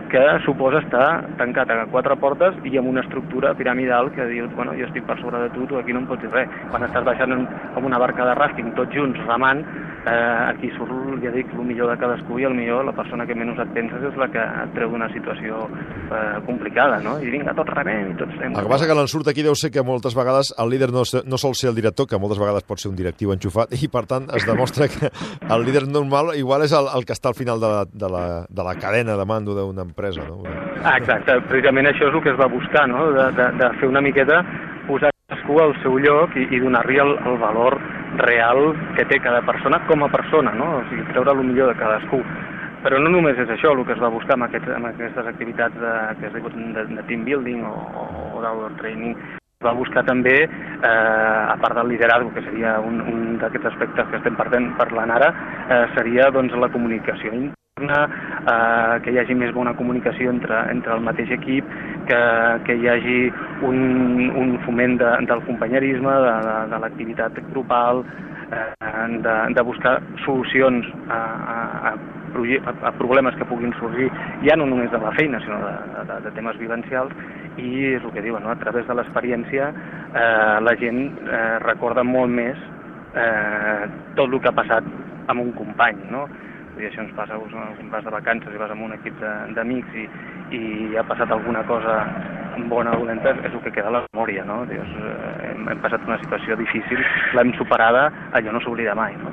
que suposa estar tancat a quatre portes i amb una estructura piramidal que dius, bueno, jo estic per sobre de tu, tu aquí no em pots dir res. Quan estàs baixant en, amb una barca de ràfting tots junts, remant, eh, aquí surt, ja dic, el millor de cadascú i el millor, la persona que menys et penses és la que et treu d'una situació eh, complicada, no? I vinga, tots remem i tots fem...
El que passa que l'ensurt aquí deu ser que moltes vegades el líder no, no sol ser el director, que moltes vegades pot ser un directiu enxufat, i per tant es demostra que el líder normal igual és el, el que està al final de la, de la, de la cadena de mando d'una empresa, no?
Ah, exacte, precisament això és el que es va buscar, no? De, de, de fer una miqueta, posar cadascú al seu lloc i, i donar-li el, el valor real que té cada persona com a persona, no? O sigui, treure el millor de cadascú. Però no només és això el que es va buscar amb, aquest, amb aquestes activitats de, que es diu de, de team building o, o d'outdoor training. Es va buscar també, eh, a part del lideratge, que seria un, un d'aquests aspectes que estem parlant ara, eh, seria doncs, la comunicació interna, eh, que hi hagi més bona comunicació entre, entre el mateix equip, que, que hi hagi un, un foment de, del companyerisme, de, de, de l'activitat grupal, eh, de, de buscar solucions a, a, a, a problemes que puguin sorgir, ja no només de la feina, sinó de, de, de temes vivencials, i és el que diuen, no? A través de l'experiència eh, la gent eh, recorda molt més eh, tot el que ha passat amb un company, no? I això ens passa, quan vas de vacances i vas amb un equip d'amics i, i ha passat alguna cosa bona o dolenta, és el que queda a la memòria, no? Dius, eh, hem, hem passat una situació difícil, l'hem superada, allò no s'oblida mai, no?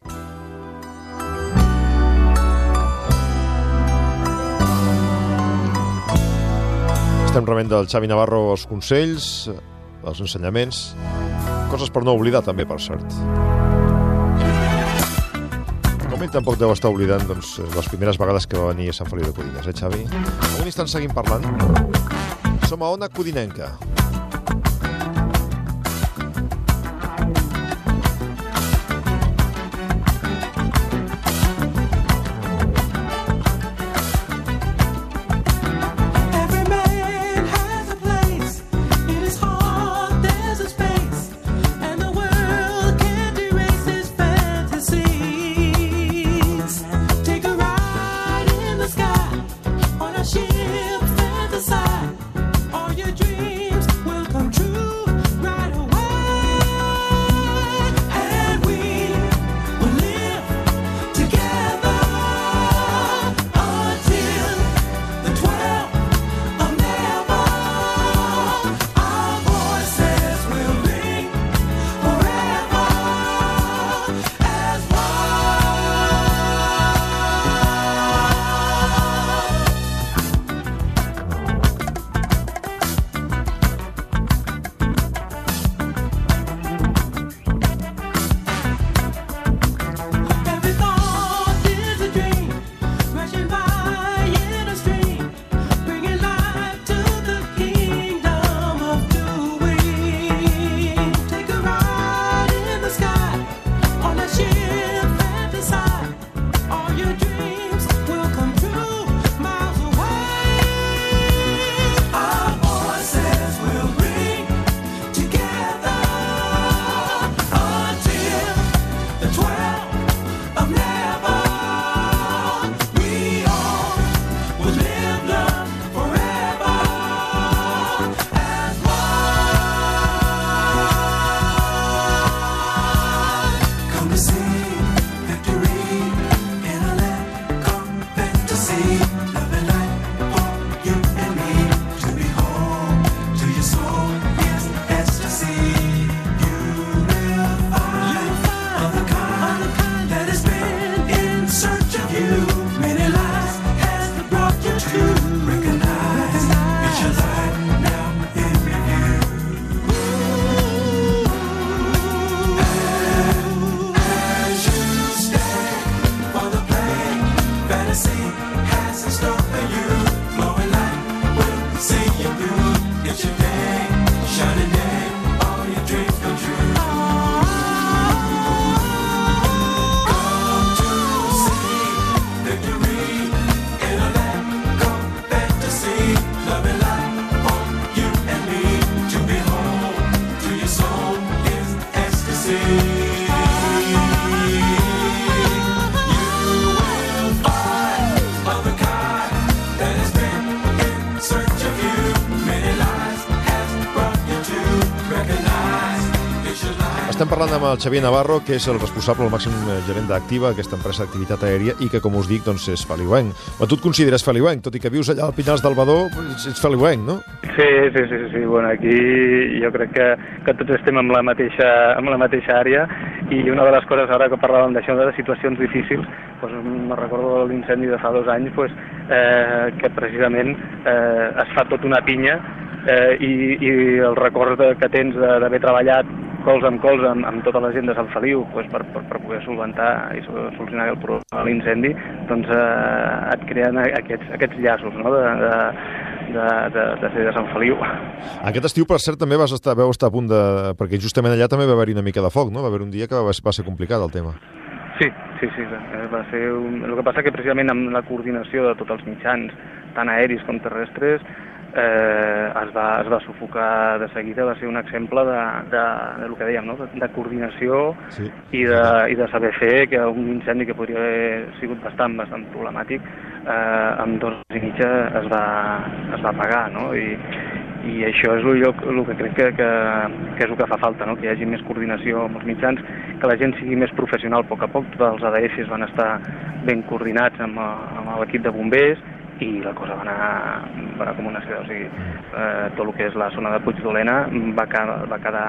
Estem rebent del Xavi Navarro els consells, els ensenyaments, coses per no oblidar també, per cert. Com ell tampoc deu estar oblidant doncs, les primeres vegades que va venir a Sant Feliu de Codines, eh, Xavi? Un instant seguim parlant. Som a Ona Codinenca.
Ship fantasize all your dreams.
estem parlant amb el Xavier Navarro, que és el responsable, el màxim gerent d'Activa, aquesta empresa d'activitat aèria, i que, com us dic, doncs és feliuenc. Però tu et consideres feliuenc, tot i que vius allà al Pinars del Badó, ets feliuenc, no?
Sí, sí, sí, sí. Bueno, aquí jo crec que, que tots estem amb la, mateixa, amb la mateixa àrea, i una de les coses, ara que parlàvem d'això, de situacions difícils, doncs me recordo l'incendi de fa dos anys, doncs, eh, que precisament eh, es fa tot una pinya, eh, i, i el record de, que tens d'haver treballat cols amb cols amb, amb tota la gent de Sant Feliu pues, per, per, per poder solventar i solucionar el problema de l'incendi, doncs eh, et creen aquests, aquests llaços, no?, de, de, de, de, de ser de Sant Feliu.
Aquest estiu, per cert, també vas estar, vau estar a punt de... perquè justament allà també va haver-hi una mica de foc, no? Va haver un dia que va, va ser complicat el tema.
Sí, sí, sí. Va ser un... El que passa que precisament amb la coordinació de tots els mitjans, tant aeris com terrestres, eh, es, va, es va sufocar de seguida, va ser un exemple de, de, de el que dèiem, no?, de, de coordinació, sí, i, de, i de saber fer que un incendi que podria haver sigut bastant, bastant problemàtic, eh, amb dos i mitja es va, es va apagar, no?, i, i això és el, lloc, el que crec que, que, que és el que fa falta, no?, que hi hagi més coordinació amb els mitjans, que la gent sigui més professional a poc a poc. Tots els A D Fs van estar ben coordinats amb, amb l'equip de bombers, i la cosa va anar, va anar com una seda. O sigui, eh, tot el que és la zona de Puigdolena va quedar, va quedar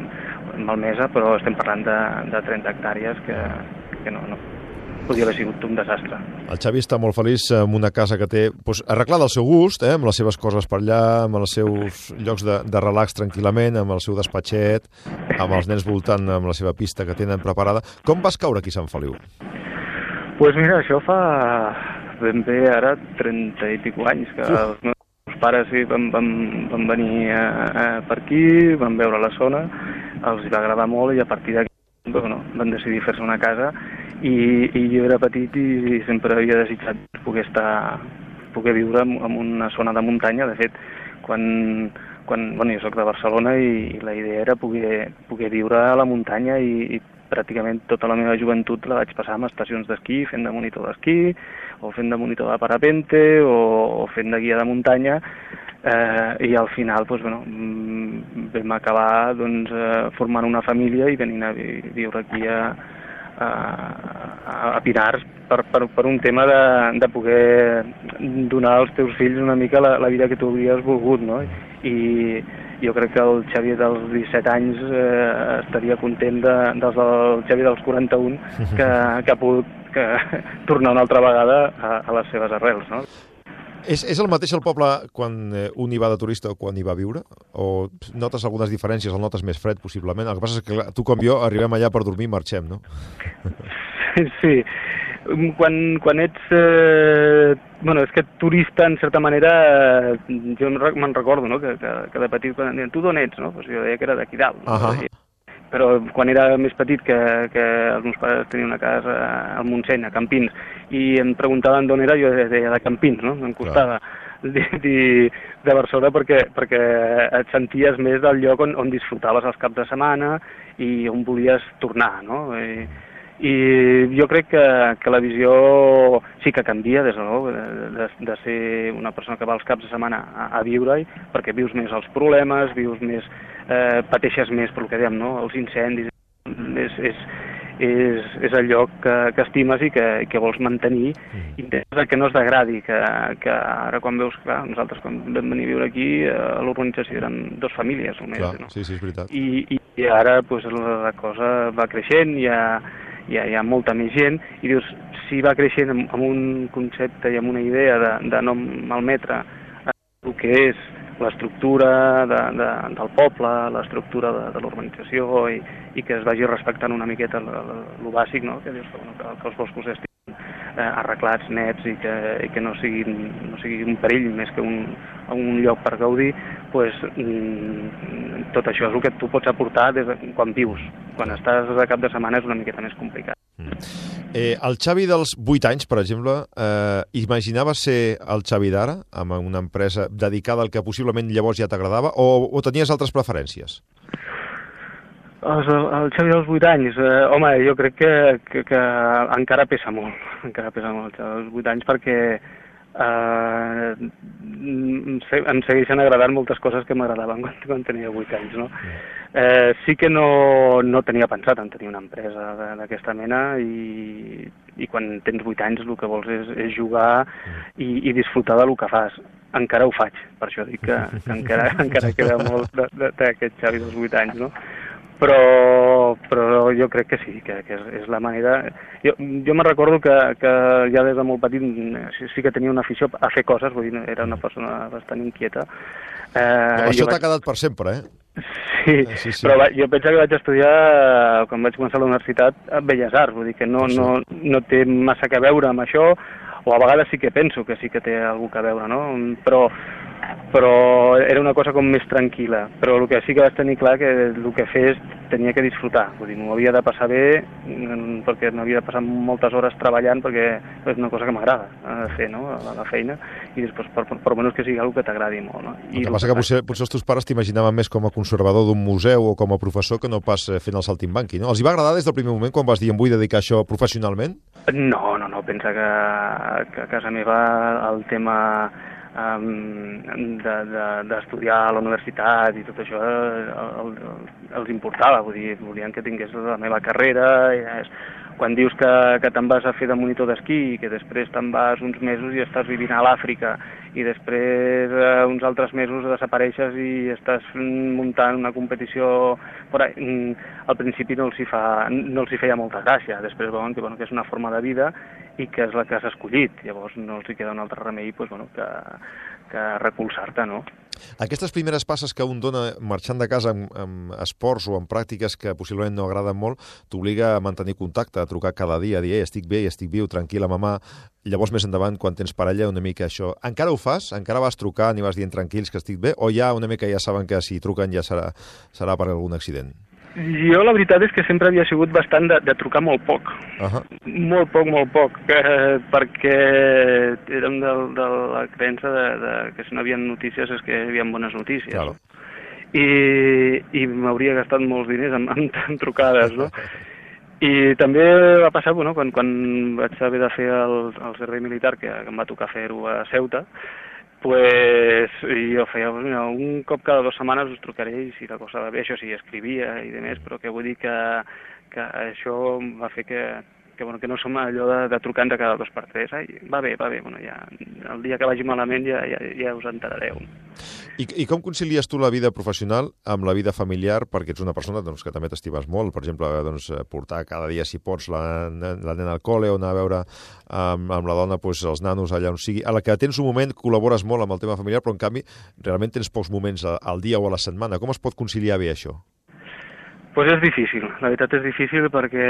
malmesa, però estem parlant de, de trenta hectàrees que, que no, no podia haver sigut un desastre.
El Xavi està molt feliç amb una casa que té doncs, arreglada al seu gust, eh, amb les seves coses per allà, amb els seus llocs de, de relax tranquil·lament, amb el seu despatxet, amb els nens voltant amb la seva pista que tenen preparada. Com vas caure aquí a Sant Feliu?
Doncs pues mira, això fa ben bé ara trenta i pico anys que Uf. els meus pares sí, van, van, van venir a, a, per aquí, van veure la zona, els va agradar molt, i a partir d'aquí bueno, van decidir fer-se una casa, i, i jo era petit i sempre havia desitjat poder estar, poder viure en, en una zona de muntanya. De fet, quan, quan bueno, jo soc de Barcelona i, i la idea era poder, poder viure a la muntanya, i, i pràcticament tota la meva joventut la vaig passar en estacions d'esquí, fent de monitor d'esquí, o fent de monitor de parapente, o, o fent de guia de muntanya, eh, i al final doncs, bueno, vam acabar doncs, eh, formant una família i venint a vi viure aquí a, a, a Pinars per, per, per un tema de, de poder donar als teus fills una mica la, la vida que tu hauries volgut, no? I jo crec que el Xavi dels disset anys eh, estaria content de, dels del Xavi dels quaranta-un que, que ha pogut que, tornar una altra vegada a, a les seves arrels, no?
És, és el mateix el poble quan un hi va de turista o quan hi va a viure? O notes algunes diferències, el notes més fred, possiblement? El que passa és que tu com jo arribem allà per dormir i marxem, no?
Sí. Quan, quan ets... Eh, bueno, és que turista, en certa manera, eh, jo me'n recordo, no?, que, que, que de petit, quan tu d'on ets, no? Pues jo deia que era d'aquí dalt. No? Uh -huh. Però quan era més petit, que, que els meus pares tenien una casa al Montseny, a Campins, i em preguntaven d'on era, jo deia de Campins, no? Em costava dir, dir de Barcelona perquè, perquè et senties més del lloc on, on disfrutaves els caps de setmana i on volies tornar, no? I, i jo crec que, que la visió sí que canvia, des de nou, de, de, de ser una persona que va els caps de setmana a, a viure-hi, perquè vius més els problemes, vius més, eh, pateixes més per el que dèiem, no?, els incendis, és, és, és, és el lloc que, que estimes i que, que vols mantenir, mm. intentes que no es degradi, que, que ara quan veus, clar, nosaltres quan vam venir a viure aquí, a l'urbanització eren dues famílies només,
clar,
no?
Sí, sí, és veritat.
I, i, i ara pues, la cosa va creixent, hi ha hi ha, hi ha molta més gent, i dius, si va creixent amb, amb un concepte i amb una idea de, de no malmetre el que és l'estructura de, de, del poble, l'estructura de, de l'urbanització, i, i que es vagi respectant una miqueta el bàsic, no?, que dius que, bueno, que, que els boscos estiguin eh, arreglats, nets, i que, i que no, siguin, no sigui un perill més que un, un lloc per gaudir, pues, mm, tot això és el que tu pots aportar des de quan vius. Quan estàs de cap de setmana és una miqueta més complicat.
Mm. Eh, el Xavi dels vuit anys, per exemple, eh, imaginava ser el Xavi d'ara, amb una empresa dedicada al que possiblement llavors ja t'agradava, o, o tenies altres preferències?
El, el Xavi dels vuit anys, eh, home, jo crec que, que, que encara pesa molt, encara pesa molt el Xavi dels vuit anys, perquè Uh, em segueixen agradant moltes coses que m'agradaven quan, quan tenia vuit anys, no? Eh, sí que no, no tenia pensat en tenir una empresa d'aquesta mena i, i quan tens vuit anys el que vols és, és jugar i, i disfrutar del que fas. Encara ho faig, per això dic que, que encara, encara queda molt d'aquest Xavi dels vuit anys, no? Però, però jo crec que sí, que, que és, és la manera... Jo, jo me'n recordo que, que ja des de molt petit sí, sí que tenia una afició a fer coses, vull dir, era una persona bastant inquieta.
Eh, no, això t'ha vaig... quedat per sempre, eh?
Sí, sí, sí, però va, jo penso que vaig estudiar, quan vaig començar a la universitat, a Belles Arts, vull dir que no, no, no té massa que veure amb això, o a vegades sí que penso que sí que té alguna que veure, no? Però... però era una cosa com més tranquil·la, però el que sí que vaig tenir clar que el que fes tenia que disfrutar, vull dir, m'ho havia de passar bé perquè m'havia de passar moltes hores treballant perquè és una cosa que m'agrada fer, no?, la, la feina, i després per, per, per menys que sigui alguna que t'agradi molt, no?
I el que passa que potser, potser els teus pares t'imaginaven més com a conservador d'un museu o com a professor que no pas fent el saltimbanqui, no? Els hi va agradar des del primer moment quan vas dir em vull dedicar a això professionalment?
No, no, no, pensa que, que a casa meva el tema Um, d'estudiar de, de, a la universitat i tot això el, el, els importava, vull dir, volien que tingués la meva carrera. És, quan dius que, que te'n vas a fer de monitor d'esquí i que després te'n vas uns mesos i estàs vivint a l'Àfrica i després eh, uns altres mesos desapareixes i estàs muntant una competició por ahí, al principi no els hi, fa, no els hi feia molta gràcia, després veuen que, bueno, que és una forma de vida i que és la que has escollit, llavors no els hi queda un altre remei pues, bueno, que, que recolzar-te, no?
Aquestes primeres passes que un dona marxant de casa amb, amb esports o amb pràctiques que possiblement no agraden molt, t'obliga a mantenir contacte, a trucar cada dia, a dir eh, estic bé, estic viu, tranquil·la, mamà. Llavors, més endavant, quan tens parella, una mica això. Encara ho fas? Encara vas trucant i vas dient tranquils que estic bé? O ja una mica ja saben que si truquen ja serà, serà per algun accident?
Jo la veritat és que sempre havia sigut bastant de, de trucar molt poc. Uh-huh. Molt poc, molt poc, eh, perquè érem de, de la creença de, de que si no hi havia notícies és que hi havia bones notícies. Claro. I, i m'hauria gastat molts diners en, en, en trucades, no? I també va passar, bueno, quan, quan vaig haver de fer el, el servei militar, que, que em va tocar fer-ho a Ceuta, pues jo feia, mira, un cop cada dues setmanes us trucaré i si la cosa va bé, això sí, escrivia i demés, però que vull dir que, que això va fer que, que, bueno, que no som allò de, de trucar-nos cada dos per tres. Ai, va bé, va bé, bueno, ja, el dia que vagi malament ja, ja, ja us enterareu.
I, I com concilies tu la vida professional amb la vida familiar, perquè ets una persona doncs, que també t'estimes molt, per exemple, doncs, portar cada dia, si pots, la, la nena al col·le o anar a veure amb, amb la dona doncs, els nanos allà on sigui, a la que tens un moment, col·labores molt amb el tema familiar, però en canvi realment tens pocs moments al dia o a la setmana. Com es pot conciliar bé això?
Pues és difícil, la veritat és difícil perquè,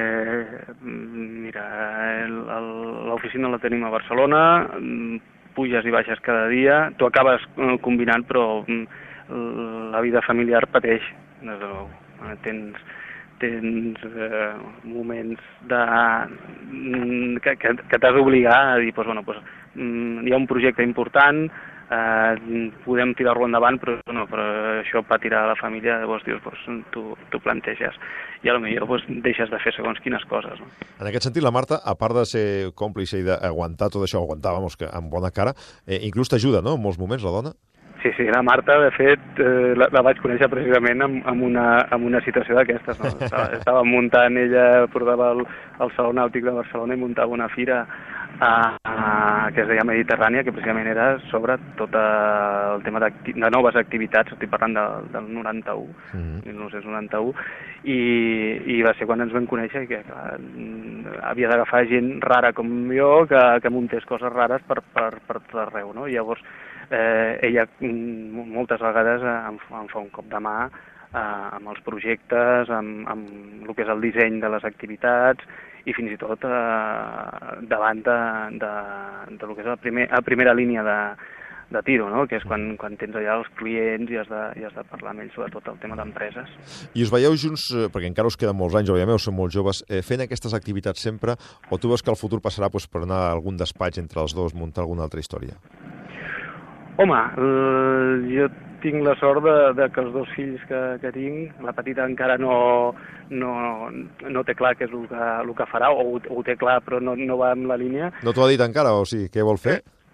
mira, l'oficina la tenim a Barcelona, puges i baixes cada dia, tu acabes combinant, però la vida familiar pateix, des de nou. Tens, tens eh, moments de, que, que, que t'has d'obligar a dir, pues, bueno, pues, hi ha un projecte important, eh, podem tirar-lo endavant, però, no, però això per tirar a la família, llavors dius, pues, tu, tu planteges i potser pues, deixes de fer segons quines coses. No?
En aquest sentit, la Marta, a part de ser còmplice i d'aguantar tot això, aguantar, vamos, que amb bona cara, eh, inclús t'ajuda, no?, en molts moments, la dona?
Sí, sí, la Marta, de fet, eh, la, la vaig conèixer precisament amb, amb, una, amb una situació d'aquestes. No? Estava, estava muntant, ella portava el, el Saló Nàutic de Barcelona i muntava una fira a, a, que es deia Mediterrània, que precisament era sobre tot el tema de noves activitats, estic parlant de, del noranta-u, mm-hmm. mil nou-cents noranta-u, i, i va ser quan ens vam conèixer que clar, havia d'agafar gent rara com jo que, que muntés coses rares per, per, per tot arreu, no? I llavors Eh, ella moltes vegades em, em fa un cop de mà eh, amb els projectes, amb, amb el que és el disseny de les activitats i fins i tot eh, davant de, de, de lo que és la, primer, la primera línia de, de tiro, no? Que és quan, quan tens allà els clients i has de, i has de parlar amb ells sobretot el tema d'empreses.
I us veieu junts, perquè encara us queden molts anys, òbviament, són molt joves, eh, fent aquestes activitats sempre, o tu veus que el futur passarà pues, per anar a algun despatx entre els dos, muntar alguna altra història?
Home, eh, jo tinc la sort de, de que els dos fills que, que tinc, la petita encara no, no, no té clar què és el que, el que farà, o ho, ho té clar però no, no va en la línia.
No t'ho ha dit encara, o sí? Què vol fer?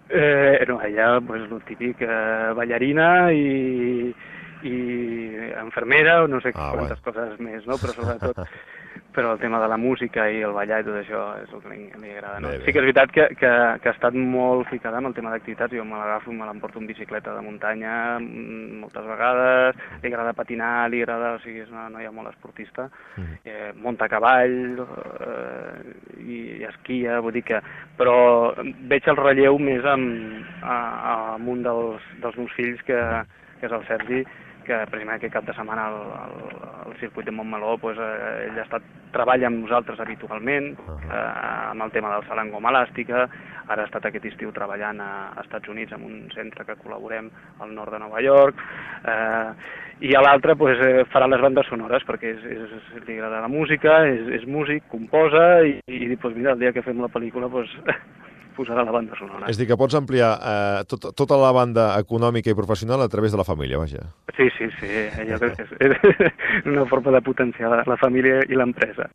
Eh, no, ella, pues, lo típic, eh, ballarina i, i enfermera, o no sé
ah,
quantes
bueno.
coses més, no? Però sobretot però el tema de la música i el ballar i tot això és el que li, li agrada, no?
Bé, bé.
Sí que és veritat que, que, que ha estat molt ficada amb el tema d'activitats. Jo me l'agafo, me l'emporto en bicicleta de muntanya moltes vegades, li agrada patinar, li agrada, o sigui, és una noia molt esportista, mm. eh, munta a cavall eh, i, i esquia, vull dir que... Però veig el relleu més amb, a, amb un dels, dels meus fills, que, que és el Sergi, que precisament aquest cap de setmana al, al, al circuit de Montmeló pues, eh, ell ha estat, treballa amb nosaltres habitualment, uh -huh. eh, amb el tema del salt en goma elàstica, ara ha estat aquest estiu treballant a, a Estats Units en un centre que col·laborem al nord de Nova York, eh, i a l'altre pues, eh, farà les bandes sonores perquè és, és, li agrada la música, és, és músic, composa i, i pues, mira, el dia que fem la pel·lícula pues, posarà la banda sonora.
És a dir, que pots ampliar eh, tot, tota la banda econòmica i professional a través de la família, vaja.
Sí, sí, sí. Jo crec que és, és una forma de potenciar la, la família i l'empresa.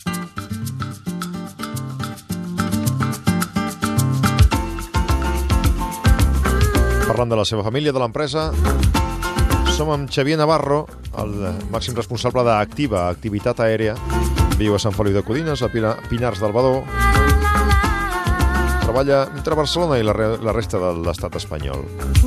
Parlant de la seva família, de l'empresa, som amb Xavier Navarro, el màxim responsable d'Activa, Activitat Aèria. Viu a Sant Feliu de Codines, a Pinars del Badó. Treballa entre Barcelona i la, re la resta de l'estat espanyol.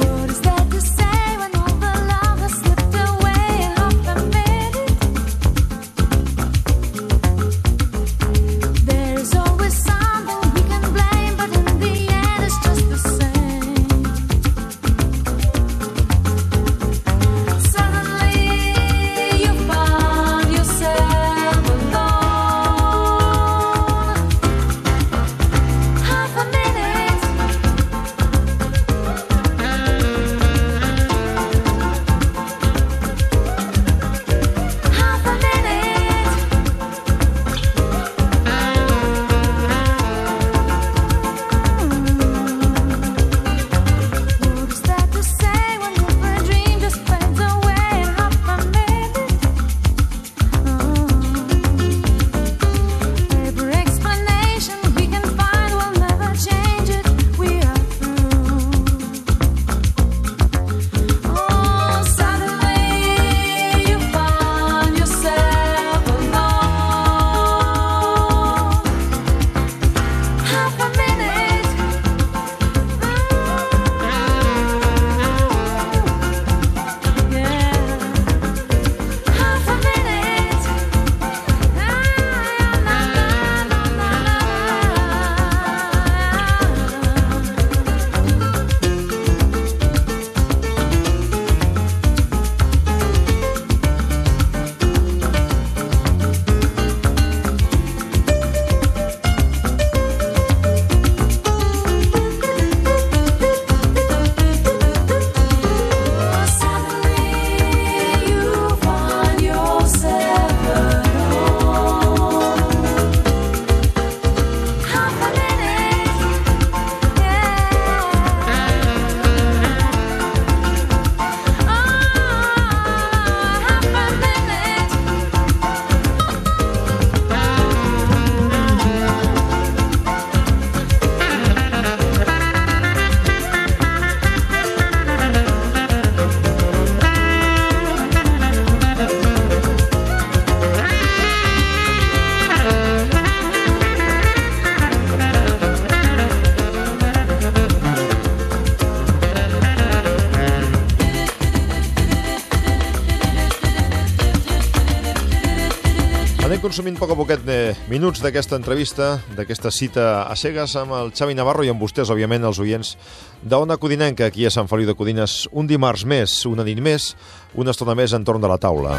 Anem consumint poc a poquet de minuts d'aquesta entrevista, d'aquesta cita a cegues amb el Xavi Navarro i amb vostès, òbviament, els oients d'Ona Codinenca, aquí a Sant Feliu de Codines, un dimarts més, una nit més, una estona més entorn de la taula.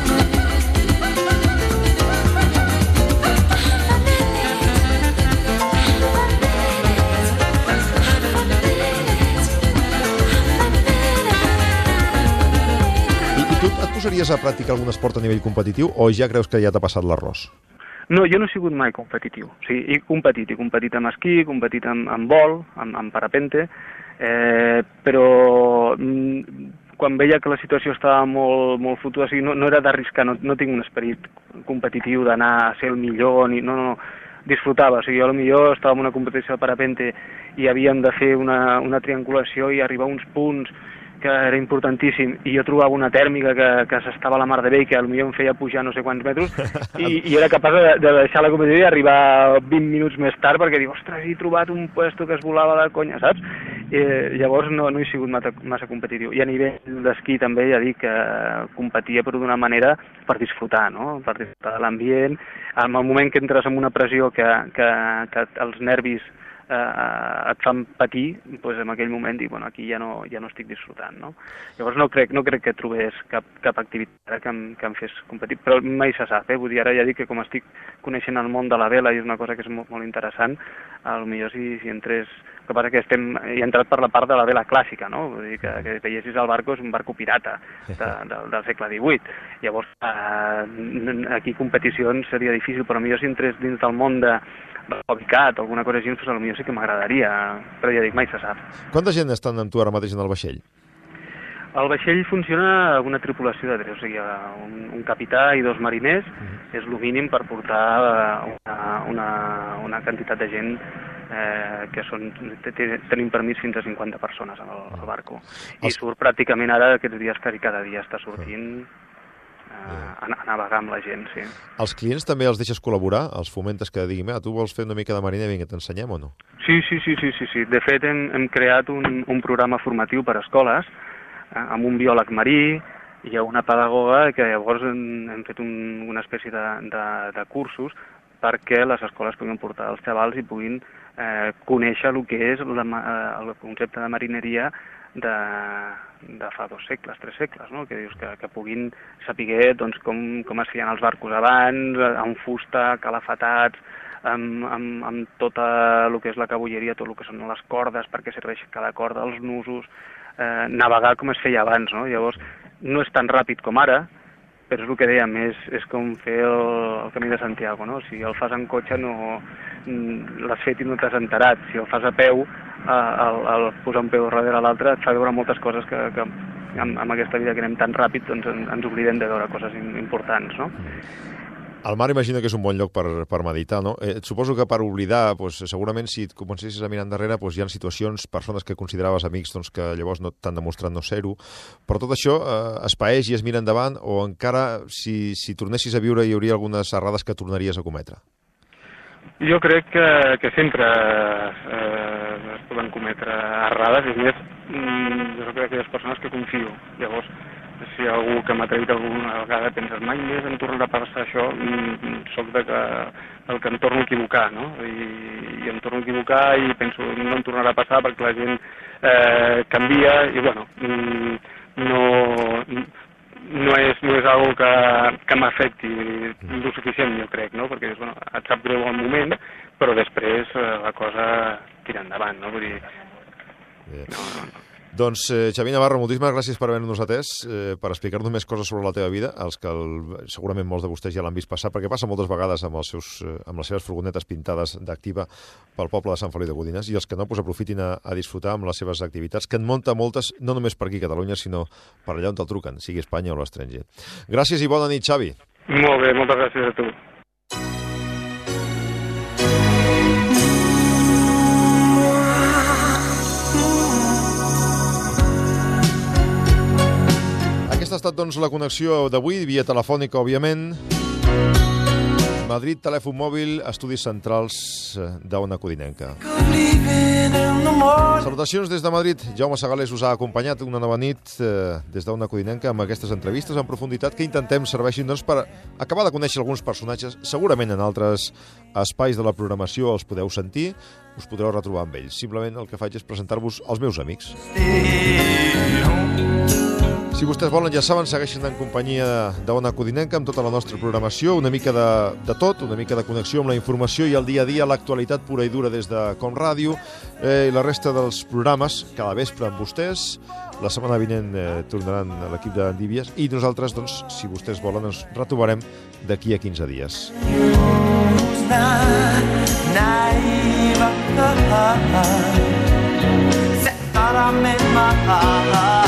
Posaries a practicar algun esport a nivell competitiu o ja creus que ja t'ha passat l'arròs?
No, jo no he sigut mai competitiu. O sigui, he competit, he competit amb esquí, he competit amb, amb vol, amb, amb parapente, eh, però mm, quan veia que la situació estava molt, molt fotuda, o sigui, no, no era d'arriscar, no, no tinc un esperit competitiu d'anar a ser el millor, ni, no, no, no. disfrutava. O sigui, jo potser estava en una competició de parapente i havíem de fer una, una triangulació i arribar a uns punts que era importantíssim, i jo trobava una tèrmica que, que s'estava a la mar de bé i que potser em feia pujar no sé quants metres, i, i era capaç de, de deixar la competició i arribar vint minuts més tard perquè dic, ostres, he trobat un puesto que es volava de conya, saps? Eh, llavors no, no he sigut massa, massa competitiu. I a nivell d'esquí també ja dic que competia però d'una manera per disfrutar, no? Per disfrutar de l'ambient. En el moment que entres en una pressió que, que, que els nervis eh, et fan patir, doncs en aquell moment dic, bueno, aquí ja no, ja no estic disfrutant, no? Llavors no crec, no crec que trobés cap, cap activitat que em, que em fes competir, però mai se sap, eh? Vull dir, ara ja dic que com estic coneixent el món de la vela i és una cosa que és molt, molt interessant, potser si, si entrés... El que passa que estem, he entrat per la part de la vela clàssica, no? Vull dir que, que veiessis el barco, és un barco pirata de, de, del segle divuit. Llavors, eh, aquí competicions seria difícil, però potser si entrés dins del món de fabricat o alguna cosa així, doncs potser sí que m'agradaria, però ja dic, mai se sap.
Quanta gent estan amb tu ara mateix en el vaixell?
El vaixell funciona amb una tripulació de tres, o sigui, un, un capità i dos mariners, uh-huh. És el mínim per portar una, una, una quantitat de gent eh, que són, tenim permís fins a cinquanta persones en el, el barco. I Els... surt pràcticament ara aquests dies que cada dia està sortint eh, a, a navegar amb la gent, sí.
Els clients també els deixes col·laborar? Els fomentes que diguin, ah, tu vols fer una mica de mariner, vinga, t'ensenyem o no?
Sí, sí, sí, sí, sí, sí. De fet hem, hem creat un, un programa formatiu per a escoles amb un biòleg marí i una pedagoga que llavors hem, hem fet un, una espècie de, de, de cursos perquè les escoles puguin portar els xavals i puguin eh, conèixer el que és la, el concepte de marineria de, de fa dos segles, tres segles, no? Que dius que, que puguin saber doncs, com, com es feien els barcos abans, amb fusta, calafetats, amb, amb, amb tota el que és la cabolleria, tot el que són les cordes, perquè serveix cada corda, els nusos, eh, navegar com es feia abans, no? Llavors, no és tan ràpid com ara, però és el que dèiem, és, és com fer el, el camí de Santiago, no? Si el fas en cotxe no l'has fet i no t'has enterat. Si el fas a peu, eh, el, el posar un peu darrere l'altre et fa veure moltes coses que, que amb, amb aquesta vida que anem tan ràpid doncs en, ens oblidem de veure coses importants, no?
El mar imagino que és un bon lloc per, per meditar, no? Eh, suposo que per oblidar, doncs, segurament si et comencessis a mirar endarrere, doncs, hi ha situacions, persones que consideraves amics doncs, que llavors no t'han demostrat no ser-ho, però tot això eh, es paeix i es mira endavant, o encara si, si tornessis a viure hi hauria algunes errades que tornaries a cometre?
Jo crec que, que sempre eh, es poden cometre errades, i més, jo crec que aquelles persones que confio. Llavors, si algú que m'ha traït alguna vegada penses mai més em tornarà a passar això, soc de que el que em torno a equivocar, no? I, i em torno a equivocar i penso no em tornarà a passar perquè la gent eh, canvia i bueno, no, no és, no és algo que, que m'afecti el suficient, jo crec, no? Perquè bueno, et sap greu al moment, però després eh, la cosa tira endavant, no? Vull dir, no, no, no.
Doncs, eh, Xavi Navarro, moltíssimes gràcies per haver-nos atès, eh, per explicar-nos més coses sobre la teva vida, els que el, segurament molts de vostès ja l'han vist passar, perquè passa moltes vegades amb, els seus, eh, amb les seves furgonetes pintades d'activa pel poble de Sant Feliu de Codines, i els que no, pues, aprofitin a, a disfrutar amb les seves activitats, que en munta moltes, no només per aquí a Catalunya, sinó per allà on te'l truquen, sigui Espanya o l'estranger. Gràcies i bona nit, Xavi.
Molt bé, moltes gràcies a tu.
Aquesta ha estat, doncs, la connexió d'avui, via telefònica, òbviament. Madrid, telèfon mòbil, estudis centrals d'Ona Codinenca. Salutacions des de Madrid. Jaume Segalés us ha acompanyat una nova nit eh, des d'Ona Codinenca amb aquestes entrevistes en profunditat que intentem serveixin doncs, per acabar de conèixer alguns personatges. Segurament en altres espais de la programació els podeu sentir, us podreu retrobar amb ells. Simplement el que faig és presentar-vos els meus amics. Si vostès volen, ja saben, segueixen en companyia d'Ona Codinenca amb tota la nostra programació, una mica de, de tot, una mica de connexió amb la informació i el dia a dia, l'actualitat pura i dura des de Com Ràdio, eh, i la resta dels programes cada vespre amb vostès. La setmana vinent eh, tornaran a l'equip d'Endívies i nosaltres, doncs, si vostès volen, ens retrobarem d'aquí a quinze dies. Naiva,